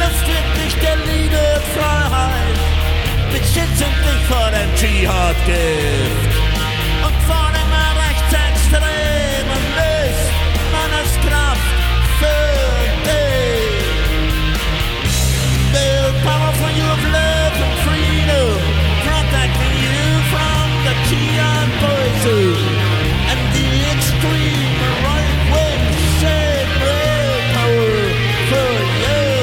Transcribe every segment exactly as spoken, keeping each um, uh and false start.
Luft wird nicht der Liebe Freiheit. Wir schützen dich vor dem Dschihad-Gift und vor dem rechtsextremen Mist. Manneskraft für dich. Willpower for you of love and freedom, protecting you from the Dschihad poison and the extreme right-wing shit. Willpower for you.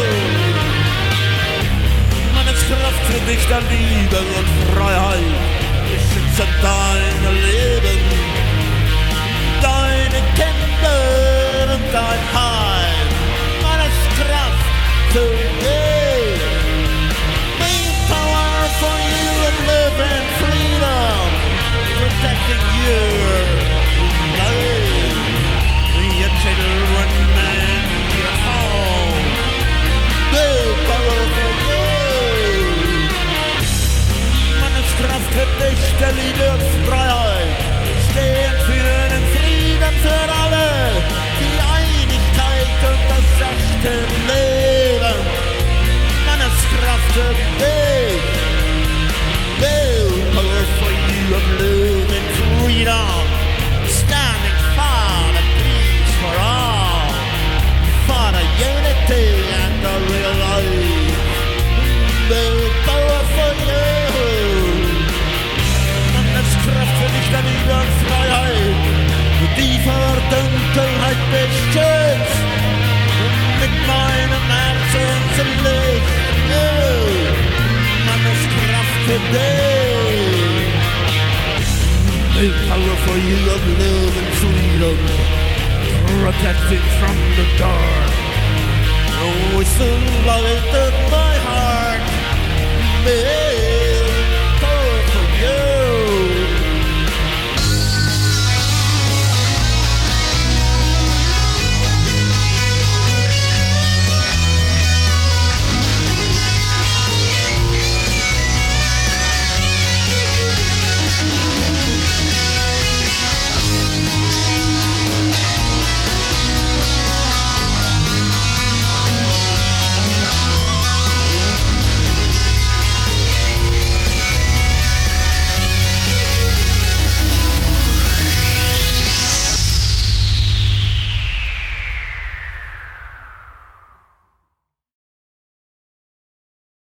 Manneskraft für dich der Liebe und Freiheit. Wir schützen dein Leben, deine Kinder und dein Heim. Manneskraft für dich. Willpower for you and live in freedom, protecting your life, your children and your home. Willpower for you. Manneskraft für dich, der Liebe und Freiheit. Stehen für den Frieden für alle, die Einigkeit und das echte Leben. Manneskraft für dich. Willpower for you and live in freedom, standing for the peace for all, for the unity and the real life. Willpower for you. Manneskraft für dich der Liebe und Freiheit, die vor Dunkelheit beschützt und mit meinem Herzen zum Licht. Manneskraft für dich. Willpower for you of love and freedom, protected from the dark. Oh, it's the light that